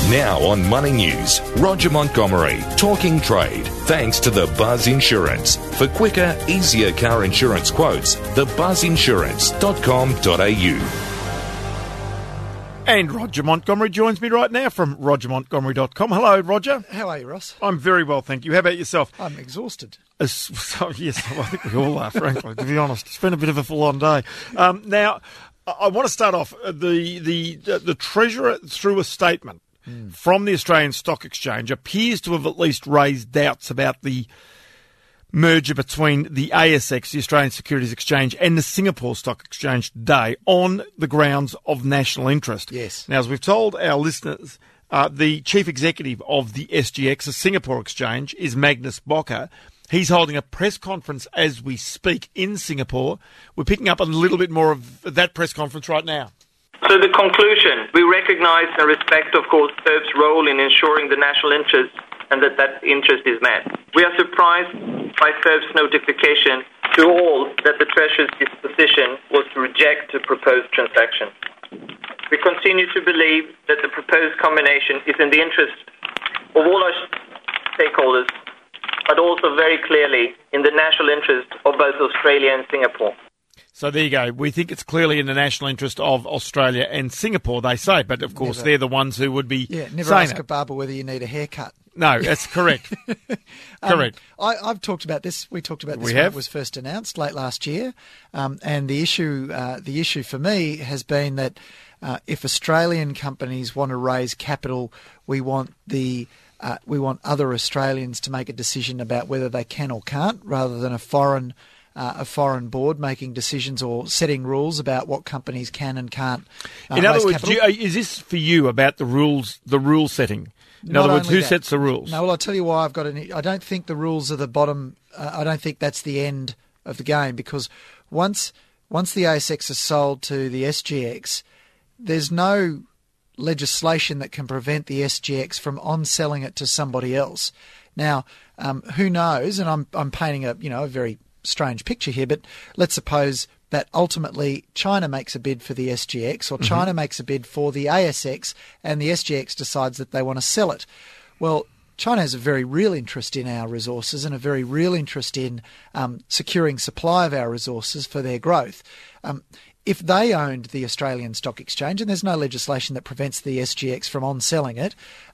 Now on Money News, Roger Montgomery talking trade. Thanks to the Buzz Insurance. For quicker, easier car insurance quotes, thebuzzinsurance.com.au. And Roger Montgomery joins me right now from rogermontgomery.com. Hello, Roger. How are you, Ross? I'm very well, thank you. How about yourself? I'm exhausted. Yes, I think we all are, frankly, to be honest. It's been a bit of a full-on day. Now, I want to start off. The Treasurer, through a statement from the Australian Stock Exchange, appears to have at least raised doubts about the merger between the ASX, the Australian Securities Exchange, and the Singapore Stock Exchange today on the grounds of national interest. Yes. Now, as we've told our listeners, the chief executive of the SGX, the Singapore Exchange, is Magnus Bocker. He's holding a press conference as we speak in Singapore. We're picking up a little bit more of that press conference right now. So the conclusion, we recognise and respect, of course, SERB's role in ensuring the national interest and that interest is met. We are surprised by SERB's notification to all that the Treasurer's disposition was to reject the proposed transaction. We continue to believe that the proposed combination is in the interest of all our stakeholders, but also very clearly in the national interest of both Australia and Singapore. So there you go. We think it's clearly in the national interest of Australia and Singapore, they say. But, of course, they're the ones who would be never saying ask a barber whether you need a haircut. No, that's correct. Correct. I've talked about this. We talked about this when it was first announced late last year. And the issue for me has been that if Australian companies want to raise capital, we want other Australians to make a decision about whether they can or can't, rather than a foreign board making decisions or setting rules about what companies can and can't. In other words, is this for you about the rule setting? In other words, who sets the rules? No, well, I'll tell you why I don't think the rules are the bottom. I don't think that's the end of the game, because once the ASX is sold to the SGX, there's no legislation that can prevent the SGX from on-selling it to somebody else. Now, who knows? And I'm painting a very strange picture here, but let's suppose that ultimately China makes a bid for the SGX, or China makes a bid for the ASX, and the SGX decides that they want to sell it. Well, China has a very real interest in our resources and a very real interest in securing supply of our resources for their growth. If they owned the Australian Stock Exchange, and there's no legislation that prevents the SGX from on-selling it,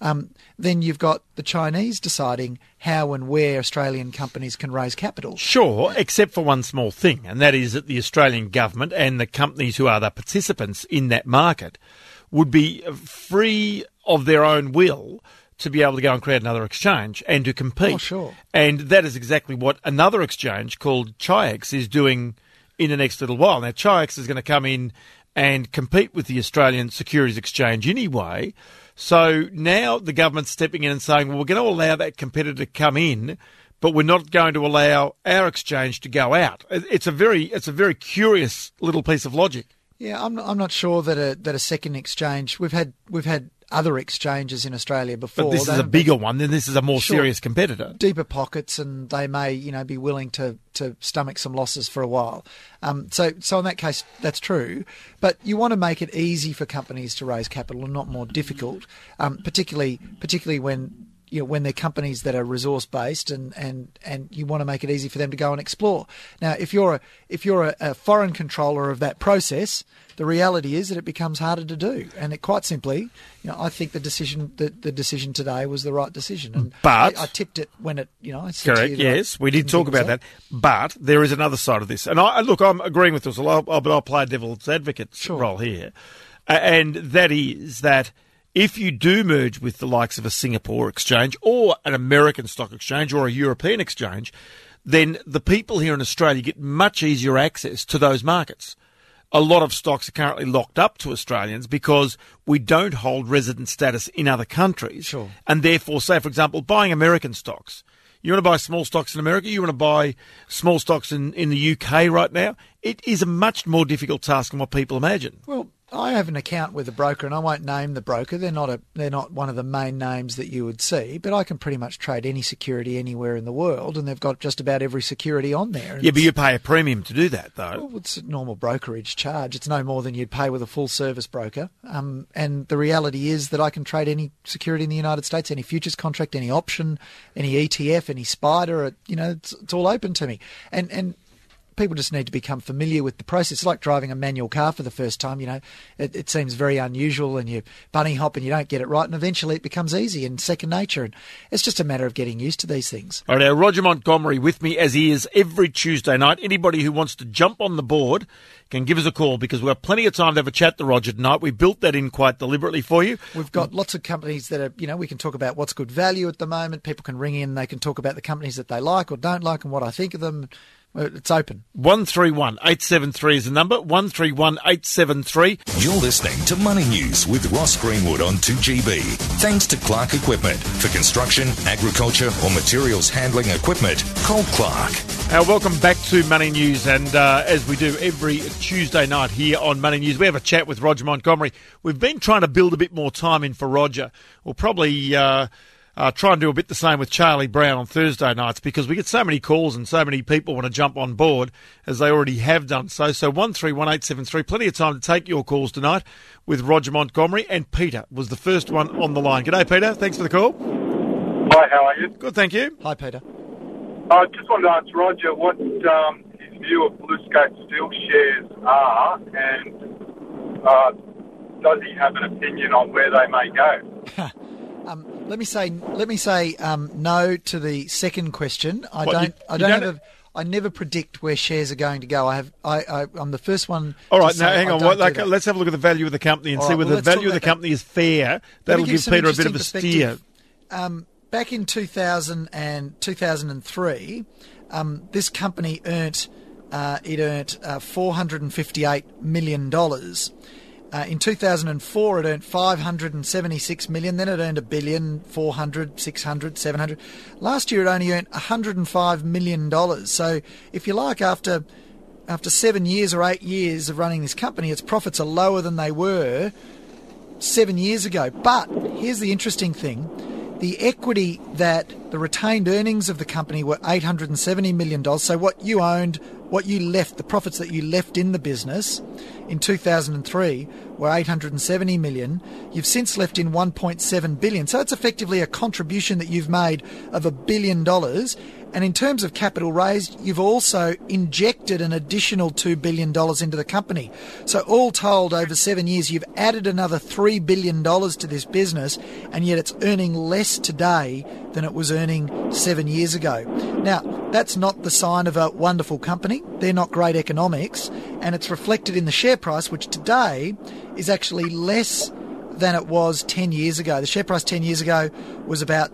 then you've got the Chinese deciding how and where Australian companies can raise capital. Sure, except for one small thing, and that is that the Australian government and the companies who are the participants in that market would be free of their own will to be able to go and create another exchange and to compete. Oh, sure. And that is exactly what another exchange called Chi-X is doing in the next little while. Now, Chi-X is going to come in and compete with the Australian Securities Exchange anyway. So now the government's stepping in and saying, well, we're going to allow that competitor to come in, but we're not going to allow our exchange to go out. It's a very curious little piece of logic. Yeah, I'm not sure that a second exchange. We've had other exchanges in Australia before. But this is a bigger one, then this is a more serious competitor. Deeper pockets, and they may, be willing to stomach some losses for a while. So in that case, that's true. But you want to make it easy for companies to raise capital and not more difficult, particularly when they're companies that are resource based, and you want to make it easy for them to go and explore. Now, if you're a foreign controller of that process, the reality is that it becomes harder to do. And it quite simply, I think the decision today was the right decision. And but I tipped it when it, I said correct. Yes, we did talk about that. But there is another side of this, and I'm agreeing with this. But I'll play a devil's advocate role here, and that is that if you do merge with the likes of a Singapore exchange or an American stock exchange or a European exchange, then the people here in Australia get much easier access to those markets. A lot of stocks are currently locked up to Australians because we don't hold resident status in other countries. Sure. And therefore, say, for example, buying American stocks. You want to buy small stocks in America? You want to buy small stocks in the UK right now? It is a much more difficult task than what people imagine. Well, I have an account with a broker, and I won't name the broker. They're not one of the main names that you would see, but I can pretty much trade any security anywhere in the world, and they've got just about every security on there. Yeah, but you pay a premium to do that, though. Well, it's a normal brokerage charge. It's no more than you'd pay with a full-service broker. And the reality is that I can trade any security in the United States, any futures contract, any option, any ETF, any SPDR. It's all open to me. And people just need to become familiar with the process. It's like driving a manual car for the first time. It seems very unusual, and you bunny hop and you don't get it right, and eventually it becomes easy and second nature. And it's just a matter of getting used to these things. All right, now Roger Montgomery with me as he is every Tuesday night. Anybody who wants to jump on the board can give us a call, because we've got plenty of time to have a chat to Roger tonight. We built that in quite deliberately for you. We've got lots of companies that are, we can talk about what's good value at the moment. People can ring in, they can talk about the companies that they like or don't like and what I think of them. It's open. 131873 is the number. 131873. You're listening to Money News with Ross Greenwood on 2GB. Thanks to Clark Equipment. For construction, agriculture or materials handling equipment, call Clark. Welcome back to Money News, and as we do every Tuesday night here on Money News, we have a chat with Roger Montgomery. We've been trying to build a bit more time in for Roger. We'll probably try and do a bit the same with Charlie Brown on Thursday nights, because we get so many calls and so many people want to jump on board, as they already have done so. So 131873, plenty of time to take your calls tonight with Roger Montgomery. And Peter was the first one on the line. G'day, Peter. Thanks for the call. Hi, how are you? Good, thank you. Hi, Peter. I just wanted to ask Roger what his view of BlueScope Steel shares are, and does he have an opinion on where they may go? Let me say no to the second question. I never predict where shares are going to go. I'm the first one. All right, now hang on. Let's have a look at the value of the company and see whether the value of the company is fair. That'll give Peter a bit of a steer. Back in 2000 and 2003, this company earned $458 million. In 2004, it earned $576 million. Then it earned $1 billion, $400, $600, $700. Last year, it only earned $105 million. So, if you like, after 7 years or 8 years of running this company, its profits are lower than they were 7 years ago. But here's the interesting thing. The equity the retained earnings of the company were $870 million. So what you owned, what you left, the profits that you left in the business in 2003 were $870 million. You've since left in $1.7 billion. So it's effectively a contribution that you've made of $1 billion. And in terms of capital raised, you've also injected an additional $2 billion into the company. So all told, over 7 years, you've added another $3 billion to this business, and yet it's earning less today than it was earning 7 years ago. Now, that's not the sign of a wonderful company. They're not great economics, and it's reflected in the share price, which today is actually less than it was 10 years ago. The share price 10 years ago was about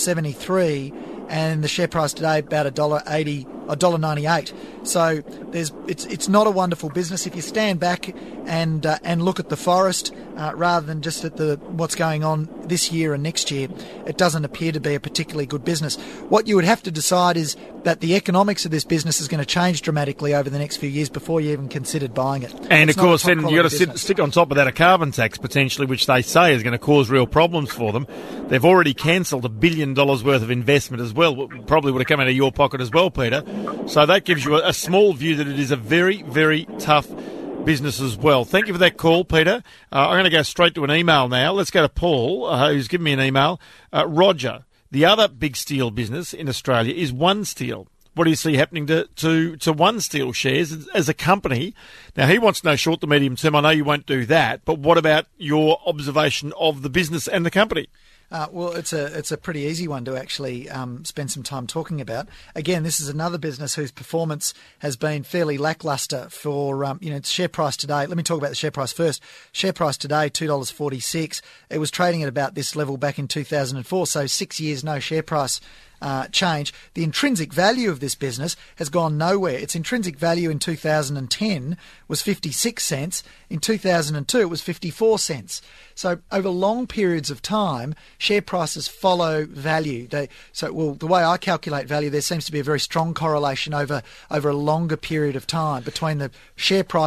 $2.73, and the share price today about $1.80, $1.98. So it's not a wonderful business. If you stand back and look at the forest rather than just at what's going on this year and next year, it doesn't appear to be a particularly good business. What you would have to decide is that the economics of this business is going to change dramatically over the next few years before you even considered buying it. And of course, then you've got to stick on top of that a carbon tax potentially, which they say is going to cause real problems for them. They've already cancelled $1 billion worth of investment as well. Probably would have come out of your pocket as well, Peter. So that gives you a small view that it is a very, very tough business as well. Thank you for that call, Peter. I'm going to go straight to an email now. Let's go to Paul, who's given me an email. Roger, the other big steel business in Australia is One Steel. What do you see happening to One Steel shares as a company? Now, he wants to know short to medium term. I know you won't do that, but what about your observation of the business and the company? Well, it's a pretty easy one to actually spend some time talking about. Again, this is another business whose performance has been fairly lackluster for, its share price today. Let me talk about the share price first. Share price today, $2.46. It was trading at about this level back in 2004, so 6 years, no share price change. The intrinsic value of this business has gone nowhere. Its intrinsic value in 2010 was 56 cents. In 2002, it was 54 cents. So over long periods of time, share prices follow value. The way I calculate value, there seems to be a very strong correlation over a longer period of time between the share price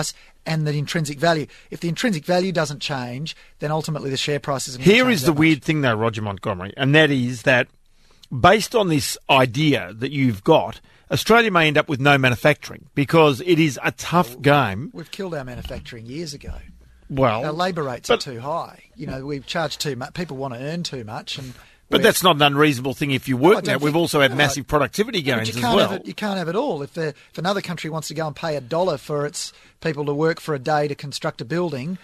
and the intrinsic value. If the intrinsic value doesn't change, then ultimately the share price isn't going to change. Here is the weird thing, though, Roger Montgomery, and that is that based on this idea that you've got, Australia may end up with no manufacturing because it is a tough game. We've killed our manufacturing years ago. Well, our labour rates are too high. We've charged too much. People want to earn too much, but that's not an unreasonable thing if you work now. We've also had massive productivity gains as well. You can't have it all. If another country wants to go and pay $1 for its people to work for a day to construct a building,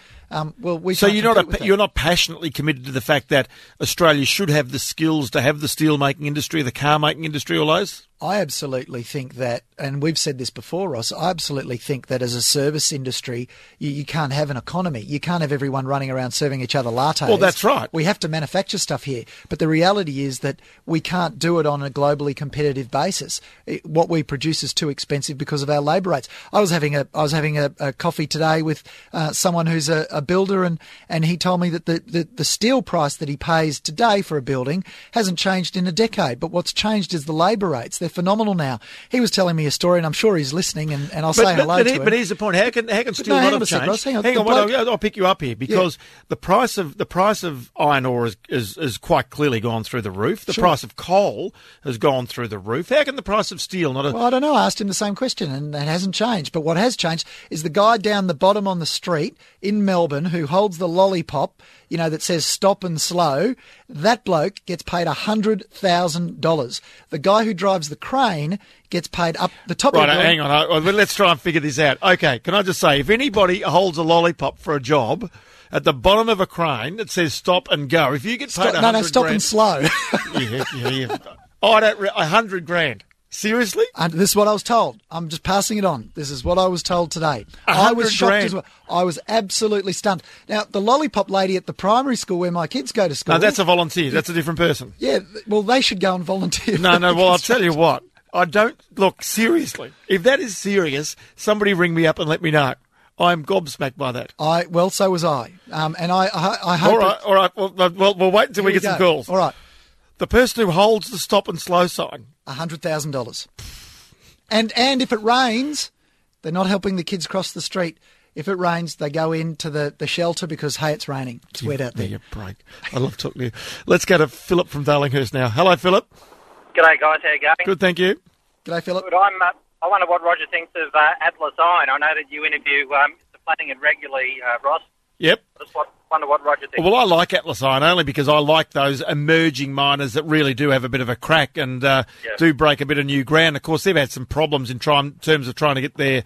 So you're not passionately committed to the fact that Australia should have the skills to have the steel making industry, the car making industry, all those? I absolutely think that, and we've said this before, Ross, I absolutely think that as a service industry, you can't have an economy. You can't have everyone running around serving each other lattes. Well, that's right. We have to manufacture stuff here. But the reality is that we can't do it on a globally competitive basis. What we produce is too expensive because of our labour rates. I was having a coffee today with someone who's a builder, and he told me that the steel price that he pays today for a building hasn't changed in a decade. But what's changed is the labour rates. They're phenomenal now. He was telling me a story, and I'm sure he's listening, and I'll say hello to him. But here's the point: how can steel not have changed? Hang on, I'll pick you up here because the price of iron ore is quite clearly gone through the roof. The price of coal has gone through the roof. How can the price of steel not have? Well, I don't know. I asked him the same question, and that hasn't changed. But what has changed is the guy down the bottom on the street in Melbourne who holds the lollipop, that says stop and slow. That bloke gets paid $100,000. The guy who drives the crane gets paid up the top of the building. Hang on. Let's try and figure this out. Okay, can I just say, if anybody holds a lollipop for a job at the bottom of a crane that says stop and go, if you get paid stop and slow. yeah. Oh, $100,000. Seriously? This is what I was told. I'm just passing it on. This is what I was told today. I was shocked as well. I was absolutely stunned. Now, the lollipop lady at the primary school where my kids go to school... No, that's a volunteer. That's a different person. Yeah, well, they should go and volunteer. No, well, I'll tell you what. I don't... Look, seriously. If that is serious, somebody ring me up and let me know. I'm gobsmacked by that. So was I. And I hope... All right. Well, we'll wait until we get some calls. All right. The person who holds the stop and slow sign... $100,000. And if it rains, they're not helping the kids cross the street. If it rains, they go into the shelter because, hey, it's raining. It's wet out there. Give me a break. I love talking to you. Let's go to Philip from Darlinghurst now. Hello, Philip. G'day, guys. How you going? Good, thank you. G'day, Philip. Good. I wonder what Roger thinks of Atlas Iron. I know that you interview Mr. Flanagan regularly, Ross. Yep. I just wonder what Roger thinks. Well, I like Atlas Iron only because I like those emerging miners that really do have a bit of a crack and do break a bit of new ground. Of course, they've had some problems in terms of trying to get their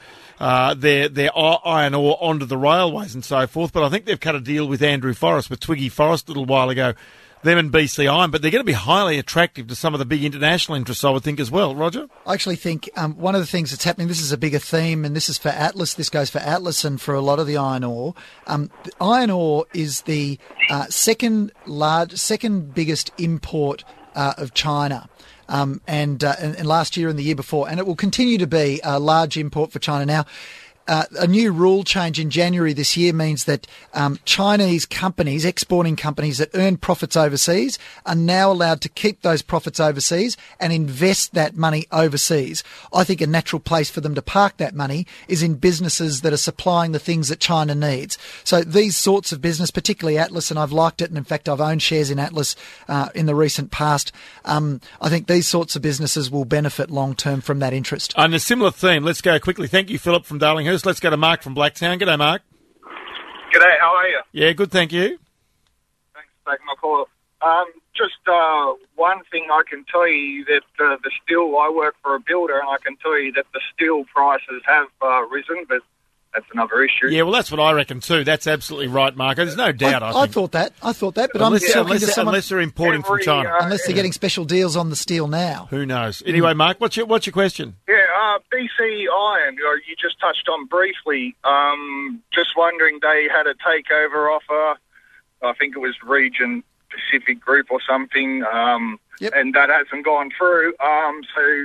iron ore onto the railways and so forth. But I think they've cut a deal with Andrew Forrest, with Twiggy Forrest a little while ago, them and BC Iron. But they're going to be highly attractive to some of the big international interests, I would think, as well. Roger? I actually think one of the things that's happening, this is a bigger theme, and this is for Atlas. This goes for Atlas and for a lot of the iron ore. The iron ore is the second biggest import of China. And last year and the year before, and it will continue to be a large import for China now. A new rule change in January this year means that Chinese companies, exporting companies that earn profits overseas, are now allowed to keep those profits overseas and invest that money overseas. I think a natural place for them to park that money is in businesses that are supplying the things that China needs. So these sorts of business, particularly Atlas, and I've liked it, and in fact I've owned shares in Atlas in the recent past, I think these sorts of businesses will benefit long term from that interest. On a similar theme, let's go quickly. Thank you, Philip from Darlinghurst. Let's go to Mark from Blacktown. G'day, Mark. G'day, how are you? Yeah, good, thank you. Thanks for taking my call. Just one thing I can tell you that the steel, I work for a builder, and I can tell you that the steel prices have risen, but that's another issue. Yeah, well, that's what I reckon too. That's absolutely right, Mark. There's no doubt, I think. I thought that, but unless they're importing from China. Unless they're getting special deals on the steel now. Who knows? Anyway, Mark, what's your question? Yeah, BC Iron, you just touched on briefly. Just wondering, they had a takeover offer. I think it was Region Pacific Group or something, yep. And that hasn't gone through. So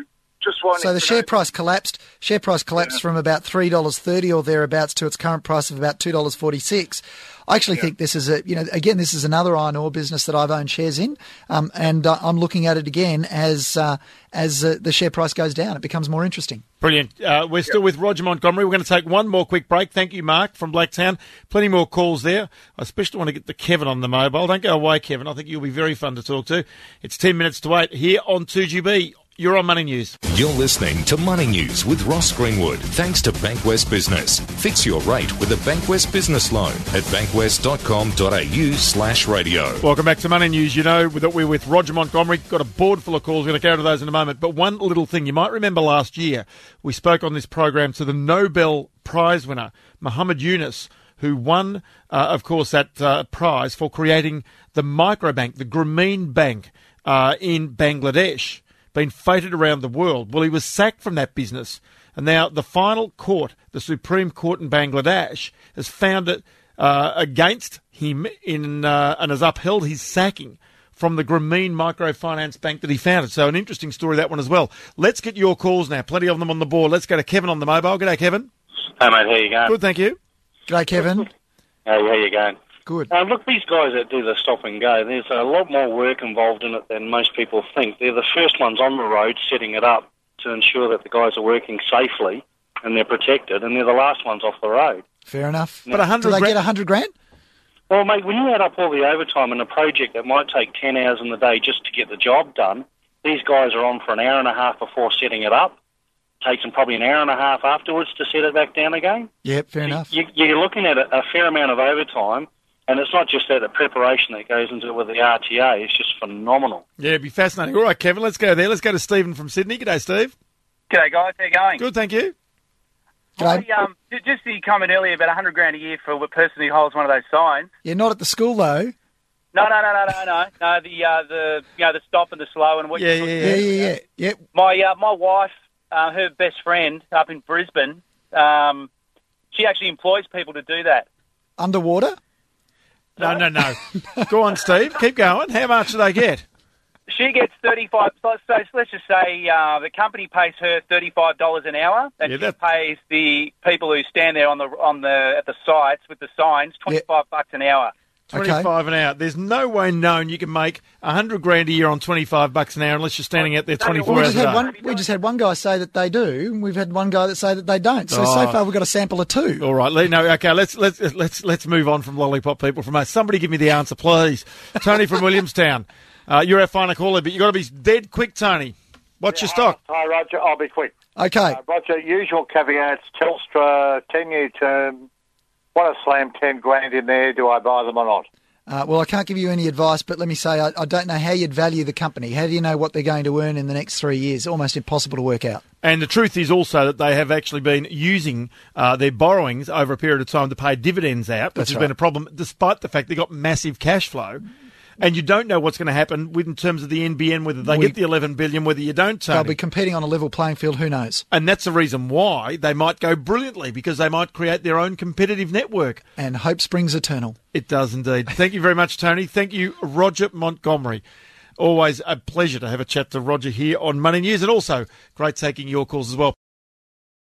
just wanting So the to share know- price collapsed. Share price collapsed from about $3.30 or thereabouts to its current price of about $2.46. I actually think this is this is another iron ore business that I've owned shares in, and I'm looking at it again as the share price goes down. It becomes more interesting. Brilliant. We're still with Roger Montgomery. We're going to take one more quick break. Thank you, Mark, from Blacktown. Plenty more calls there. I especially want to get to Kevin on the mobile. Don't go away, Kevin. I think you'll be very fun to talk to. It's 10 minutes to 8 here on 2GB. You're on Money News. You're listening to Money News with Ross Greenwood, thanks to Bankwest Business. Fix your rate with a Bankwest Business Loan at bankwest.com.au/radio. Welcome back to Money News. You know that we're with Roger Montgomery. Got a board full of calls. We're going to go to those in a moment. But one little thing. You might remember last year we spoke on this program to the Nobel Prize winner, Muhammad Yunus, who won, of course, that prize for creating the microbank, the Grameen Bank in Bangladesh. Been feted around the world. Well, he was sacked from that business. And now the final court, the Supreme Court in Bangladesh, has found it against him and has upheld his sacking from the Grameen Microfinance Bank that he founded. So an interesting story, that one as well. Let's get your calls now. Plenty of them on the board. Let's go to Kevin on the mobile. G'day, Kevin. Hey, mate, how you going? Good, thank you. G'day, Kevin. How you going? Good. Look, these guys that do the stop and go, there's a lot more work involved in it than most people think. They're the first ones on the road setting it up to ensure that the guys are working safely and they're protected, and they're the last ones off the road. Fair enough. But 100 Do they grand- get 100 grand? Well, mate, when you add up all the overtime in a project that might take 10 hours in the day just to get the job done, these guys are on for an hour and a half before setting it up. Takes them probably an hour and a half afterwards to set it back down again. Yep, fair enough. You're looking at a fair amount of overtime. And it's not just that, the preparation that goes into it with the RTA is just phenomenal. Yeah, it'd be fascinating. All right, Kevin, let's go there. Let's go to Stephen from Sydney. G'day, Steve. G'day, guys. How you going? Good, thank you. G'day. Just the comment earlier about 100 grand a year for a person who holds one of those signs. Yeah, not at the school, though. No. The stop and the slow and what. Yeah. Yep. My wife, her best friend up in Brisbane, she actually employs people to do that. Underwater? No. Go on, Steve. Keep going. How much do they get? She gets 35. So let's just say the company pays her $35 an hour, and she pays the people who stand there at the sites with the signs $25 an hour. 25 an hour. There's no way known you can make 100 grand a year on $25 an hour unless you're standing out there 24 hours a day. We just had one guy say that they do, and we've had one guy that say that they don't. So far we've got a sample of two. All right, okay. Let's move on from lollipop people. From us, somebody give me the answer, please. Tony from Williamstown, you're our final caller, but you got to be dead quick, Tony. What's your stock? Hi, Roger. I'll be quick. Okay. Roger, usual caveats, Telstra, 10-year term. Want to slam 10 grand in there? Do I buy them or not? Well, I can't give you any advice, but let me say I don't know how you'd value the company. How do you know what they're going to earn in the next 3 years? Almost impossible to work out. And the truth is also that they have actually been using their borrowings over a period of time to pay dividends out, which has been a problem, despite the fact they got massive cash flow. And you don't know what's going to happen in terms of the NBN, whether they get the $11 billion, whether you don't, Tony. They'll be competing on a level playing field, who knows? And that's the reason why they might go brilliantly, because they might create their own competitive network. And hope springs eternal. It does indeed. Thank you very much, Tony. Thank you, Roger Montgomery. Always a pleasure to have a chat to Roger here on Money News, and also great taking your calls as well.